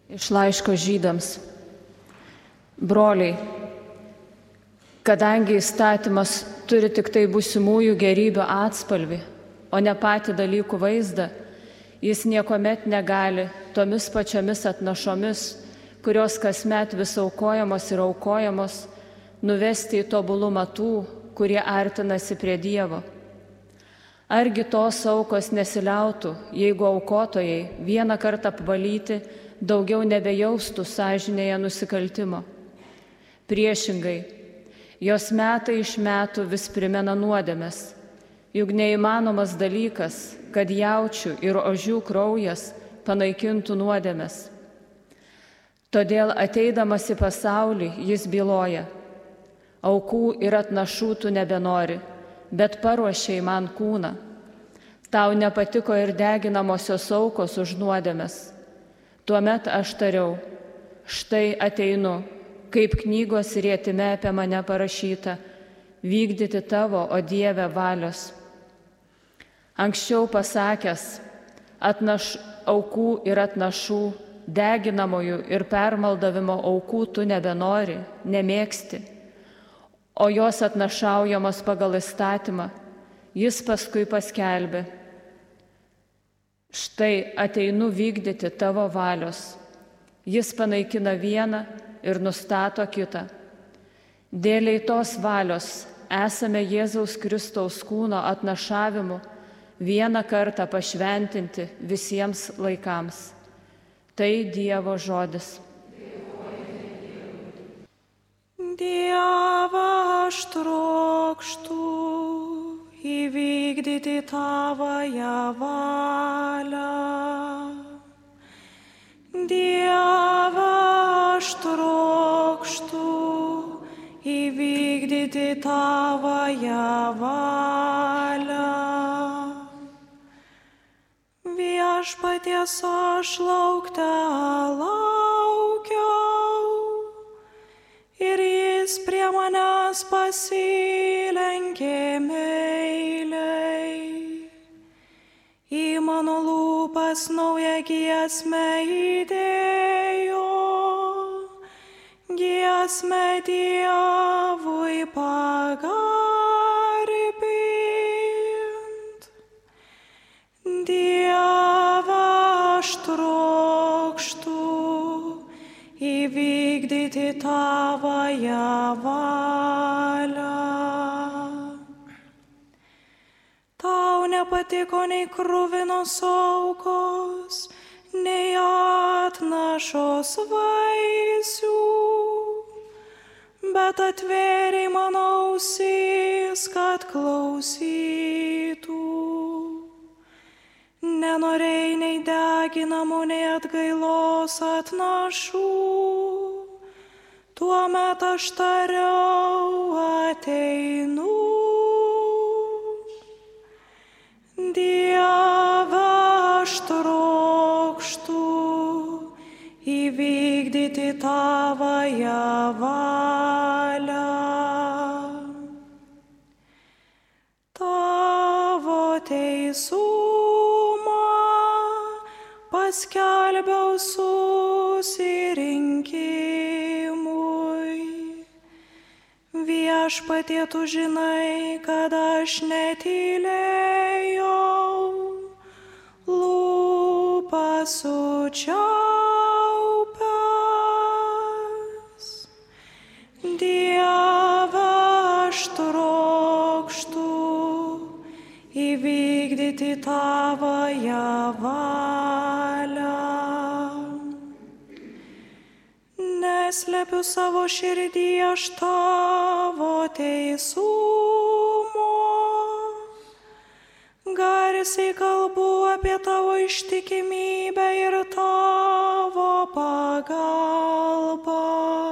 Iš laiško Žydams. Broliai, kadangi įstatymas turi tik tai būsimųjų gerybių atspalvį, o ne patį dalykų vaizdą, jis niekuomet negali tomis pačiomis atnašomis, kurios kasmet vis aukojamos ir aukojamos, nuvesti į tobulumą tų, kurie artinasi prie Dievo. Argi tos aukos nesiliautų, jeigu aukotojai vieną kartą apvalyti daugiau nebejaustų sąžinėje nusikaltimo. Priešingai, jos metai iš metų vis primena nuodėmes, juk neįmanomas dalykas, kad jaučių ir ožių kraujas panaikintų nuodėmes. Todėl ateidamas į pasaulį jis byloja: aukų ir atnašų tu nebenori, bet paruošei man kūną. Tau nepatiko ir deginamosios aukos už nuodėmes. Tuomet aš tariau: štai ateinu, kaip knygos rietime apie mane parašyta, vykdyti tavo, o Dieve, valios. Anksčiau pasakęs: aukų ir atnašų, deginamųjų ir permaldavimo aukų tu nebenori, nemėgsti, o jos atnašaujamos pagal įstatymą, jis paskui paskelbė: štai ateinu vykdyti tavo valios. Jis panaikina vieną ir nustato kitą. Dėliai tos valios esame Jėzaus Kristaus kūno atnašavimu vieną kartą pašventinti visiems laikams. Tai Dievo žodis. Dieve, aš trokštu įvykdyti tavąją valią. Dieve, aš trokštu įvykdyti tavąją valią. Viešpaties aš laukte laukiau, ir jis prie manęs pasilenkė meiliai. Į mano lūpas naują giesmę įdėjo, giesmę Dievui pagarbint. Dieve, aš trokštu įvykdyti tavąją valią. Tau nepatiko nei kruvinos aukos, nei atnašos vaisių, bet atvėrei mano ausis, kad klausytų. Nenorėjai nei deginamų, nei atgailos atnašų. Tuomet aš tariau: ateinu. Dieve, aš trokštu įvykdyti tavąją valią. Tavo teisumą paskelbiau susirinkimui. Viešpatie, tu žinai, kad aš netylėjau, lūpas sučiaupęs. Dieve, aš trokštu įvykdyti tavąją valią. Neslepiu savo širdį aš tavo teisumo, garsiai kalbu apie tavo ištikimybę ir tavo pagalbą.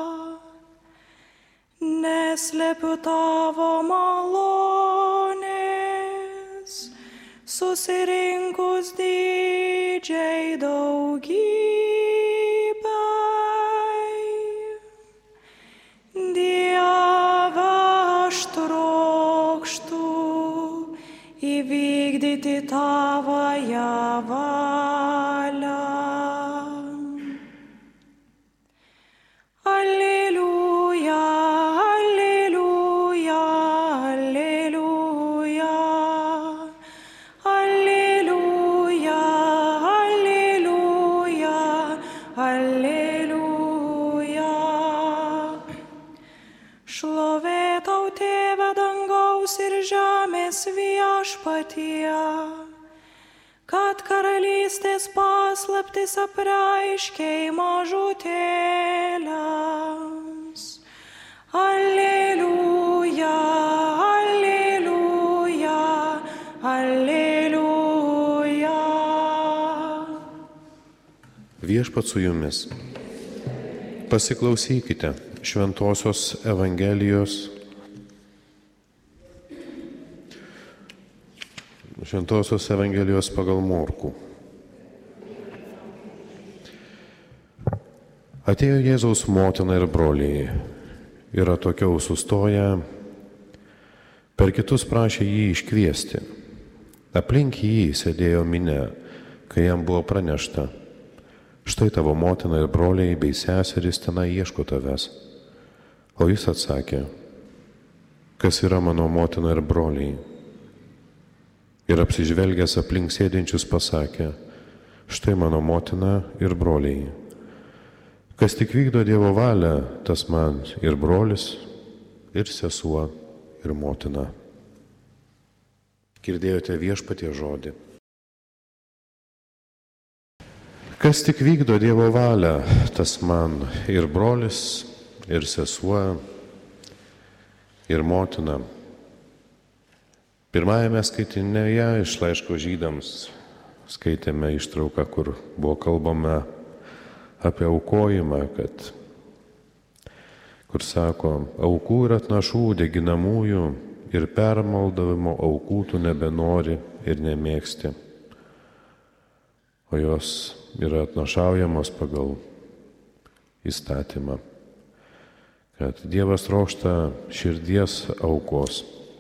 Neslepiu tavo malonės, susirinkus didžiai daugybei. Dieve, aš trokštu įvykdyti vykdyti tavąją valią. viešpatie, kad karalystės paslaptis apreiškei mažutėliams. Aleliuja, aleliuja, aleliuja. Viešpats su jumis. Pasiklausykite Šventosios Evangelijos pagal Morkų. Atėjo Jėzaus motina ir broliai ir atokiau sustoję, per kitus prašė jį iškviesti. Aplink jį sėdėjo minia, kai jam buvo pranešta: štai tavo motina ir broliai bei seserys tenai ieško tavęs. O jis atsakė: kas yra mano motina ir broliai? Ir apsižvelgęs aplink sėdinčius pasakė: štai mano motina ir broliai. Kas tik vykdo Dievo valią, tas man ir brolis, ir sesuo, ir motina. Girdėjote Viešpaties žodį. Kas tik vykdo Dievo valią, tas man ir brolis, ir sesuo, ir motina. Pirmajame skaitinėje iš laiško Žydams skaitėme ištrauką, kur buvo kalbama apie aukojimą, kur sako: aukų ir atnašų, deginamųjų ir permaldavimo aukų tu nebenori ir nemėgsti, o jos yra atnašaujamos pagal įstatymą, kad Dievas trokšta širdies aukos.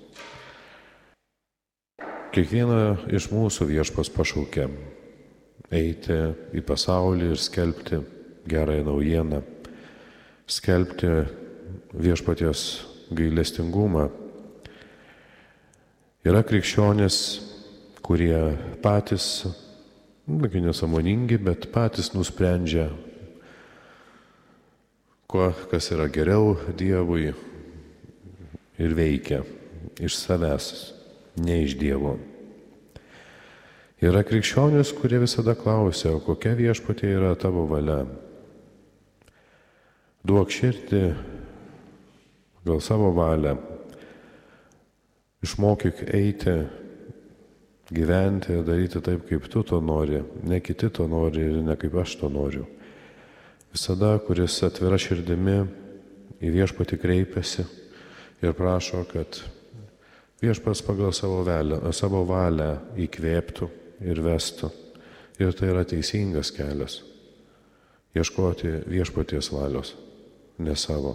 Kiekvieną iš mūsų Viešpats pašaukė eiti į pasaulį ir skelbti gerąją naujieną, skelbti Viešpaties gailestingumą. Yra krikščionys, kurie patys, nesąmoningi, bet patys nusprendžia, kas yra geriau Dievui ir veikia iš savęs, ne iš Dievo. Yra krikščionys, kurie visada klausia: o kokia Viešpatie yra tavo valia? Duok širdį gal savo valią, išmokyk eiti, gyventi, daryti taip, kaip tu to nori, ne kiti to nori ir ne kaip aš to noriu. Visada, kuris atvira širdimi į Viešpatį kreipiasi ir prašo, kad Viešpats pagal savo valią įkvėptų ir vestų. Ir tai yra teisingas kelias. Ieškoti Viešpaties valios, ne savo.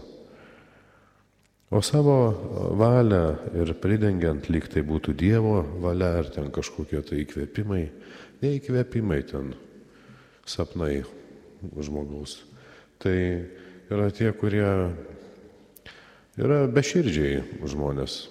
O savo valią ir pridengiant, lyg tai būtų Dievo valia, ar ten kažkokie tai įkvėpimai, neįkvėpimai, ten sapnai žmogaus. Tai yra tie, kurie yra beširdžiai žmonės.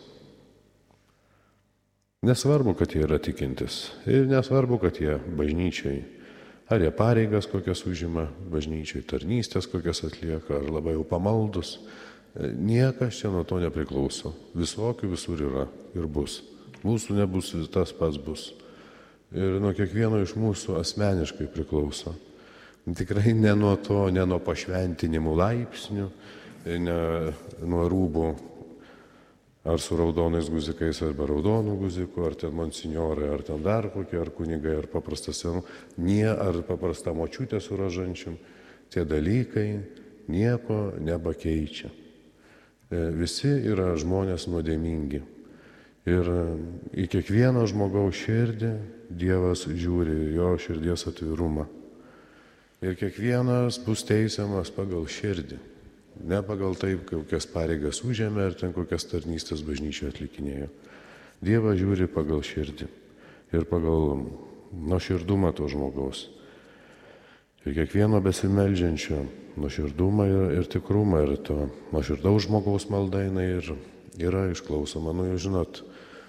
Nesvarbu, kad jie yra tikintis ir nesvarbu, kad jie bažnyčiai, ar jie pareigas kokias užima bažnyčiai, tarnystės kokias atlieka, ar labai jau pamaldus. Niekas čia nuo to nepriklauso. Visokių visur yra ir bus. Mūsų nebus, tas pats bus. Ir nuo kiekvieno iš mūsų asmeniškai priklauso. Tikrai ne nuo to, ne nuo pašventinimų laipsnių, ne nuo rūbų, ar su raudonais guzikais, arba raudonų guzikų, ar ten monsinjorai, ar ten dar kokie, ar kunigai, ar paprastas senų, ar paprasta močiutė su rožančium. Tie dalykai nieko nebakeičia. Visi yra žmonės nuodėmingi. Ir į kiekvieno žmogaus širdį Dievas žiūri, jo širdies atvirumą. Ir kiekvienas bus teisiamas pagal širdį. Ne pagal taip, kokias pareigas užėmė, ar ten kokias tarnystės bažnyčioje atlikinėjo. Dievas žiūri pagal širdį ir pagal nuoširdumą to žmogaus. Ir kiekvieno besimeldžiančio nuoširdumą ir tikrumą, ir to nuoširdaus žmogaus malda yra išklausoma. Jūs žinot,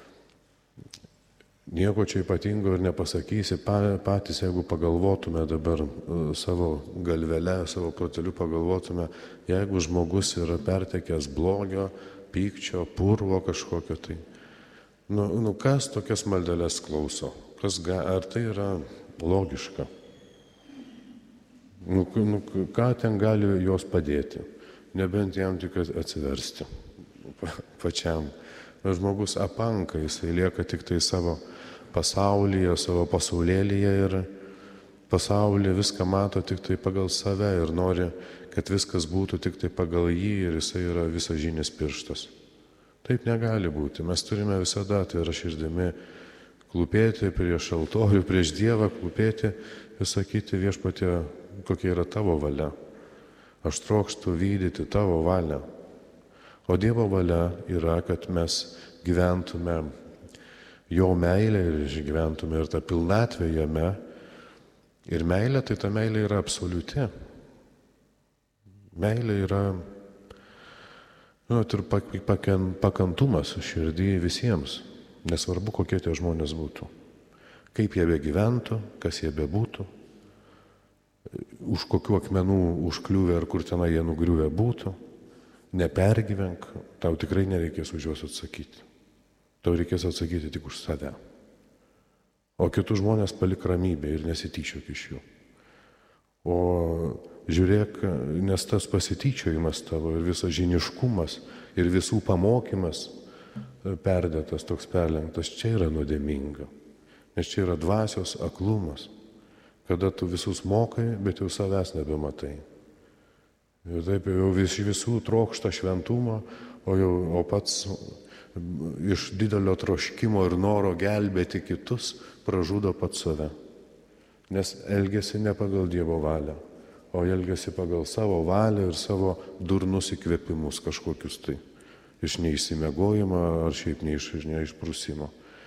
nieko čia ypatingo ir nepasakysi patys, jeigu pagalvotume dabar savo galvelę, savo proteliu pagalvotume, jeigu žmogus yra pertekęs blogio, pykčio, purvo kažkokio tai. Kas tokias maldeles klauso? Ar tai yra logiška? Ką ten gali jos padėti? Nebent jam tik atsiversti pačiam. Žmogus apanka, jisai lieka tik tai savo pasaulyje, savo pasaulėlyje ir pasaulyje viską mato tik tai pagal save ir nori, kad viskas būtų tik tai pagal jį ir jisai yra visažinis pirštas. Taip negali būti. Mes turime visada atvira širdimi klūpėti prieš altorių, prieš Dievą, klūpėti ir sakyti Viešpatie, kokia yra tavo valia. Aš trokštu vykdyti tavo valią. O Dievo valia yra, kad mes gyventume jo meilę ir išgyventume ir tą pilnatvę jame. Ir meilė, tai ta meilė yra absoliuti. Meilė yra ir pakantumas širdį visiems, nesvarbu, kokie tie žmonės būtų. Kaip jie begyventų, kas jie bebūtų, už kokių akmenų užkliuvę ar kur tenai jie nugriuvę būtų, nepergyvenk, tau tikrai nereikės už juos atsakyti. Tau reikės atsakyti tik už save. O kitus žmonės palik ramybę ir nesityčiok iš jų. O žiūrėk, nes tas pasityčiojimas tavo ir visas žiniškumas ir visų pamokymas perdėtas, toks perlenktas, čia yra nuodėminga. Nes čia yra dvasios aklumas, kada tu visus mokai, bet jau savęs nebematai. Ir taip jau visų trokšta šventumo, o pats iš didelio troškimo ir noro gelbėti kitus pražudo pats save. Nes elgesi ne pagal Dievo valią, o elgesi pagal savo valią ir savo durnus įkvėpimus kažkokius tai. Iš neišsimiegojimo ar šiaip neišprusimo.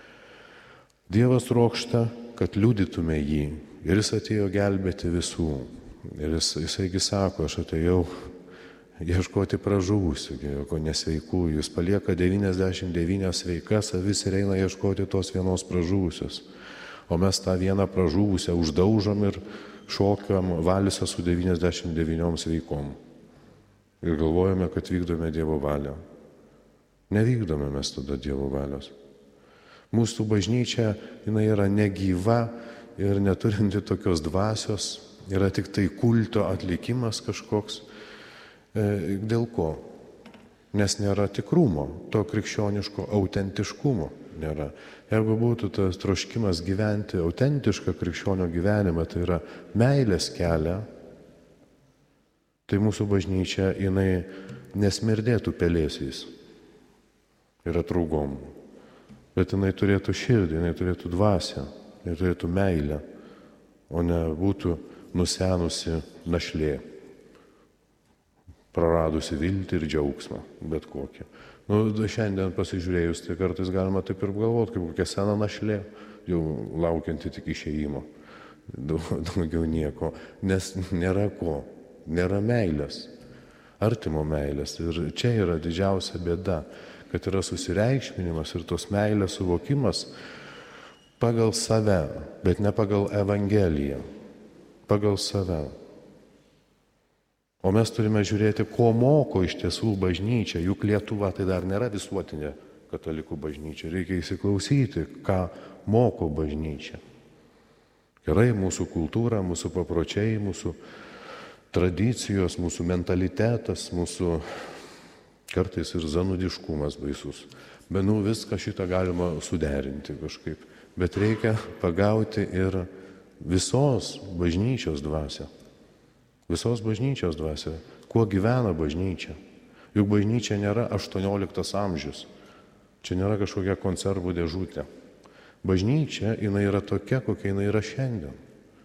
Dievas trokšta, kad liudytume jį. Ir jis atėjo gelbėti visų. Ir jisaigi sako, aš atėjau ieškoti pražuvusių, ko nesveikų. Jis palieka 99 sveikas avis ir eina ieškoti tos vienos pražuvusios. O mes tą vieną pražuvusią uždaužom ir šokiam valisą su 99 sveikom. Ir galvojame, kad vykdome Dievo valią. Nevykdome mes tada Dievo valios. Mūsų bažnyčia, jinai yra negyva ir neturinti tokios dvasios, yra tik tai kulto atlikimas kažkoks. Dėl ko? Nes nėra tikrumo, to krikščioniško autentiškumo nėra. Jeigu būtų tas troškimas gyventi autentišką krikščionio gyvenimą, tai yra meilės kelią, tai mūsų bažnyčia, jinai nesmirdėtų pelėsiais ir atraugom. Bet jinai turėtų širdį, jinai turėtų dvasią, jinai turėtų meilę, o ne būtų nusenusi našlė, praradusi viltį ir džiaugsmą, bet kokį. Šiandien pasižiūrėjus, tai kartais galima taip ir galvoti, kaip kokia sena našlė, jau laukianti tik išėjimo, daugiau nieko, nes nėra ko, nėra meilės, artimo meilės. Ir čia yra didžiausia bėda, kad yra susireikšminimas ir tos meilės suvokimas pagal save, bet ne pagal Evangeliją, pagal save. O mes turime žiūrėti, ko moko iš tiesų bažnyčia, juk Lietuva tai dar nėra visuotinė katalikų bažnyčia. Reikia įsiklausyti, ką moko bažnyčia. Gerai, mūsų kultūra, mūsų papročiai, mūsų tradicijos, mūsų mentalitetas, mūsų kartais ir zanudiškumas baisus. Bet viską šitą galima suderinti kažkaip. Bet reikia pagauti ir visos bažnyčios dvasią. Visos bažnyčios dvasia. Kuo gyvena bažnyčia? Juk bažnyčia nėra 18 amžius. Čia nėra kažkokia konservų dėžutė. Bažnyčia, jinai yra tokia, kokia jinai yra šiandien.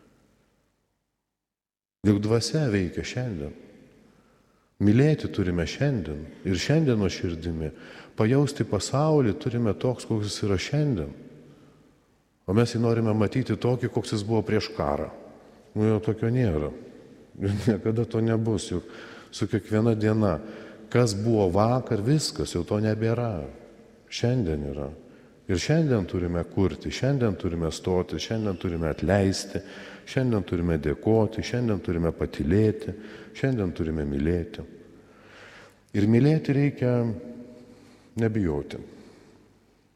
Juk dvasia veikia šiandien. Mylėti turime šiandien ir šiandieno širdimi. Pajausti pasaulį turime toks, koks jis yra šiandien. O mes jį norime matyti tokį, koks jis buvo prieš karą. Jo tokio nėra. Ir niekada to nebus, juk su kiekviena diena, kas buvo vakar, viskas, jau to nebėra. Šiandien yra. Ir šiandien turime kurti, šiandien turime stoti, šiandien turime atleisti, šiandien turime dėkoti, šiandien turime patylėti, šiandien turime mylėti. Ir mylėti reikia nebijoti.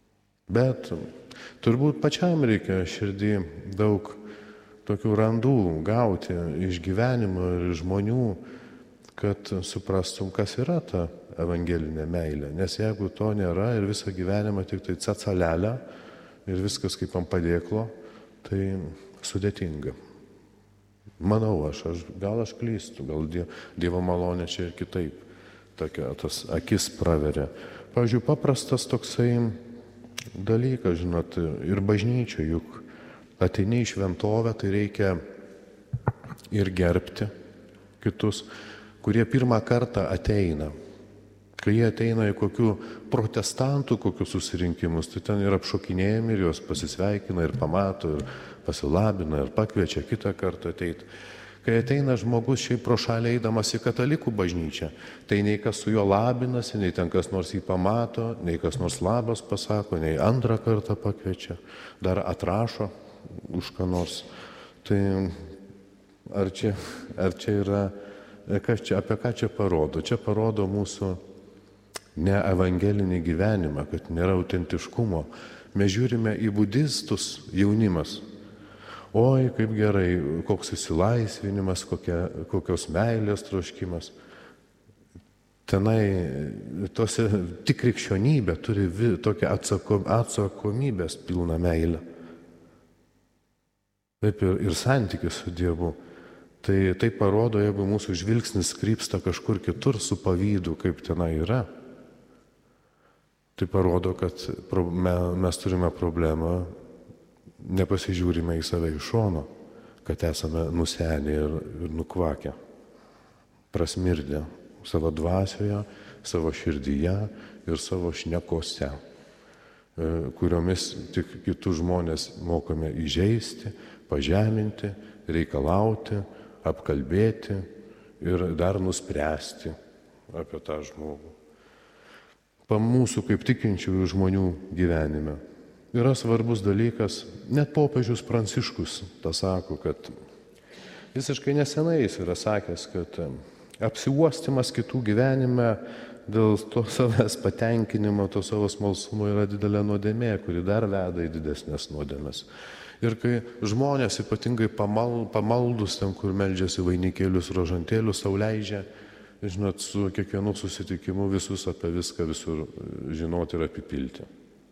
Bet turbūt pačiam reikia širdį daug tokių randų gauti iš gyvenimo ir iš žmonių, kad suprastum, kas yra ta evangelinė meilė. Nes jeigu to nėra ir visą gyvenimą tik tai cacalelę ir viskas kaip ant padėklo, tai sudėtinga. Manau gal aš klystu, gal Dievo malonė čia ir kitaip tas akis praveria. Pavyzdžiui, paprastas toksai dalykas, žinot, ir bažnyčia, juk ateini į šventovę, tai reikia ir gerbti kitus, kurie pirmą kartą ateina. Kai jie ateina į kokių protestantų, kokius susirinkimus, tai ten ir apšokinėjami, ir juos pasisveikina, ir pamato, ir pasilabina, ir pakviečia kitą kartą ateiti. Kai ateina žmogus šiaip pro šalį eidamas į katalikų bažnyčią, tai nei kas su juo labinasi, nei ten kas nors jį pamato, nei kas nors labas pasako, nei antrą kartą pakviečia, dar atrašo už ką nors. Tai ar čia yra, apie ką čia parodo? Čia parodo mūsų neevangelinį gyvenimą, kad nėra autentiškumo. Mes žiūrime į budistus, jaunimas. Oi, kaip gerai, koks įsilaisvinimas, kokios meilės troškimas. Tenai tik krikščionybė turi tokią atsakomybės pilną meilę. Taip ir santykis su Dievu. Tai parodo, jeigu mūsų žvilgsnis krypsta kažkur kitur su pavydu, kaip tenai yra. Tai parodo, kad mes turime problemą, nepasižiūrime į save iš šono, kad esame nusenę ir nukvakę, prasmirdę savo dvasioje, savo širdyje ir savo šnekose, kuriomis tik kitus žmonės mokame įžeisti, pažeminti, reikalauti, apkalbėti ir dar nuspręsti apie tą žmogų. Mūsų kaip tikinčiųjų žmonių gyvenime yra svarbus dalykas, net popiežius Pranciškus tą sako, kad visiškai nesenai jis yra sakęs, kad apsiuostimas kitų gyvenime dėl to savęs patenkinimo, to savo smalsumo yra didelė nuodėmė, kuri dar veda į didesnės nuodėmes. Ir kai žmonės ypatingai pamaldus ten, kur meldžiasi vainikėlius, rožantėlius, sau leidžia, žinot, su kiekvienu susitikimu visus apie viską visur žinoti ir apipilti.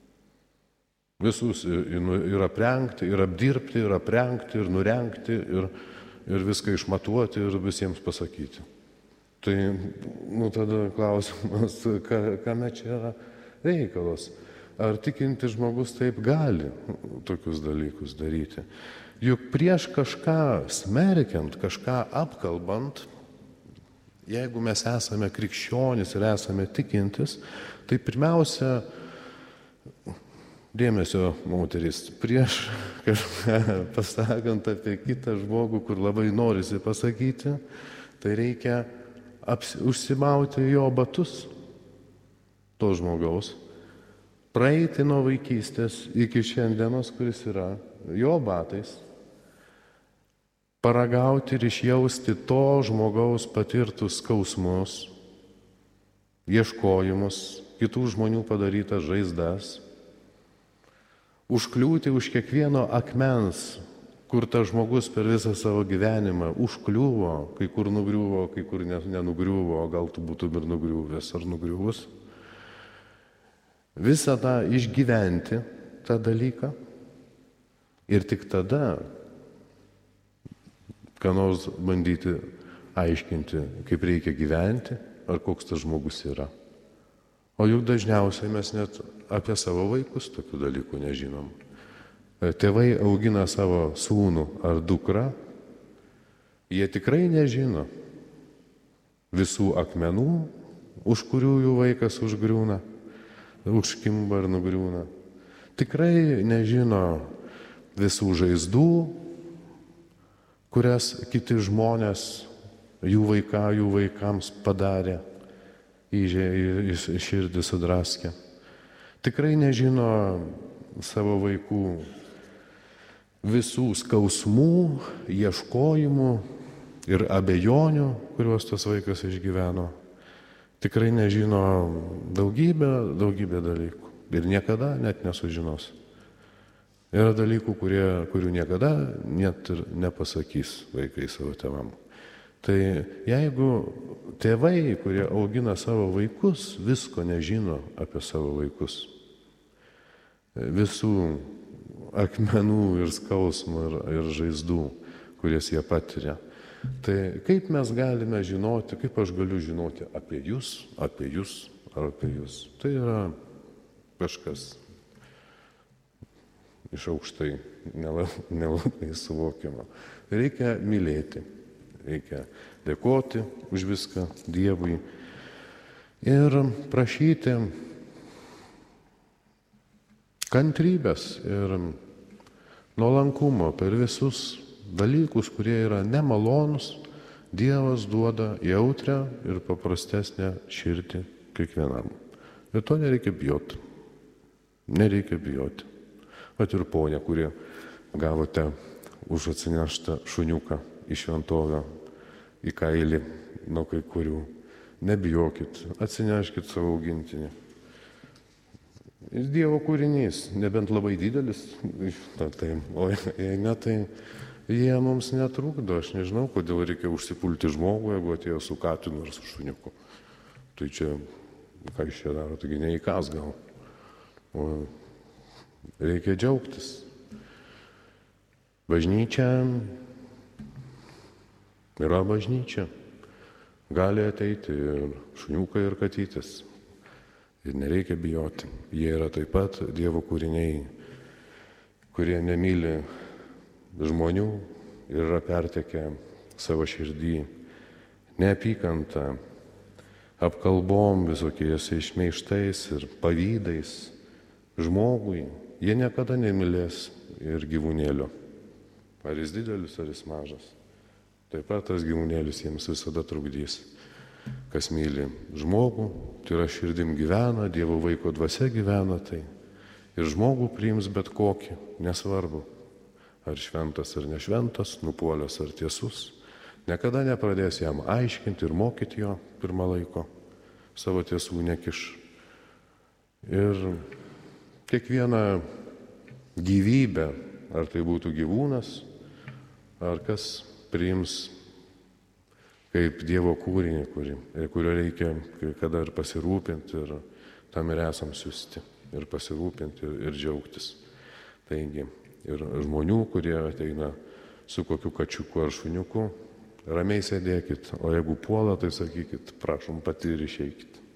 Visus ir aprengti, ir apdirbti, ir aprengti, ir nurengti, ir viską išmatuoti ir visiems pasakyti. Tai, tada klausimas, kame čia yra reikalas? Ar tikintis žmogus taip gali tokius dalykus daryti? Juk prieš kažką smerkiant, kažką apkalbant, jeigu mes esame krikščionys ir esame tikintis, tai pirmiausia, dėmesio moteris, prieš kažką pasakant apie kitą žmogų, kur labai norisi pasakyti, tai reikia užsimauti jo batus, to žmogaus, praeiti nuo vaikystės iki šiandienos, kuris yra jo batais, paragauti ir išjausti to žmogaus patirtus skausmus, ieškojimus, kitų žmonių padarytas žaizdas, užkliūti už kiekvieno akmens, kur tas žmogus per visą savo gyvenimą užkliuvo, kai kur nugriuvo, kai kur nenugriuvo, gal tu būtum ir nugriuvęs ar nugriuvus. Visą tą išgyventi, tą dalyką, ir tik tada ką nors bandyti aiškinti, kaip reikia gyventi, ar koks tas žmogus yra. O juk dažniausiai mes net apie savo vaikus tokių dalykų nežinom. Tėvai augina savo sūnų ar dukrą, jie tikrai nežino visų akmenų, už kurių jų vaikas užgriūna, užkimba ir nugriūna. Tikrai nežino visų žaizdų, kurias kiti žmonės jų vaikams padarė, į širdį sudraskė. Tikrai nežino savo vaikų visų skausmų, ieškojimų ir abejonių, kuriuos tas vaikas išgyveno. Tikrai nežino daugybę dalykų. ir niekada net nesužinos. Yra dalykų, kurių niekada net ir nepasakys vaikai savo tėvam. Tai jeigu tėvai, kurie augina savo vaikus, visko nežino apie savo vaikus, visų akmenų ir skausmų ir žaizdų, kurias jie patiria, tai kaip mes galime žinoti, kaip aš galiu žinoti apie jūs ar apie jūs. Tai yra kažkas iš aukštai nelabai suvokiama. Reikia mylėti. Reikia dėkoti už viską Dievui ir prašyti kantrybės ir nuolankumo per visus dalykus, kurie yra nemalonus. Dievas duoda jautrią ir paprastesnę širdį kiekvienam. Ir to nereikia bijoti. Nereikia bijoti. Vat ir ponia, kurie gavote už atsineštą šuniuką į šventovę, į kailį nuo kai kurių. Nebijokit, atsineškit savo augintinį. Jis Dievo kūrinys, nebent labai didelis, o jei ne, tai jie mums netrukdo. Aš nežinau, kodėl reikia užsipulti žmogų, jeigu atėjo su katinu ar su šuniuku. Tai čia, ką iš čia daro, taigi neįkas gal. O reikia džiaugtis. Bažnyčia yra bažnyčia. Gali ateiti ir šuniukai, ir katytis. Ir nereikia bijoti. Jie yra taip pat Dievo kūriniai, kurie nemyli žmonių ir yra pertekę savo širdį neapykantą, apkalbom visokiais išmeištais ir pavydais žmogui. Jie niekada nemylės ir gyvūnėlio. Ar jis didelis, ar jis mažas. Taip pat tas gyvūnėlis jiems visada trukdys. Kas myli žmogų, tai yra širdim gyvena, Dievo vaiko dvasia gyvena, tai ir žmogų priims bet kokį, nesvarbu, ar šventas ar nešventas, nupuolęs ar tiesus. Niekada nepradės jam aiškinti ir mokyti jo pirmą laiko, savo tiesų nekiš. Ir kiekviena gyvybė, ar tai būtų gyvūnas, ar kas priims kaip Dievo kūrinį, kurio reikia kai kada ir pasirūpinti, ir tam ir esam siųsti, ir pasirūpinti, ir džiaugtis. Taigi, ir žmonių, kurie ateina su kokiu kačiuku ar šuniuku, ramiai sėdėkit, o jeigu puola, tai sakykit, prašom pati ir išeikit.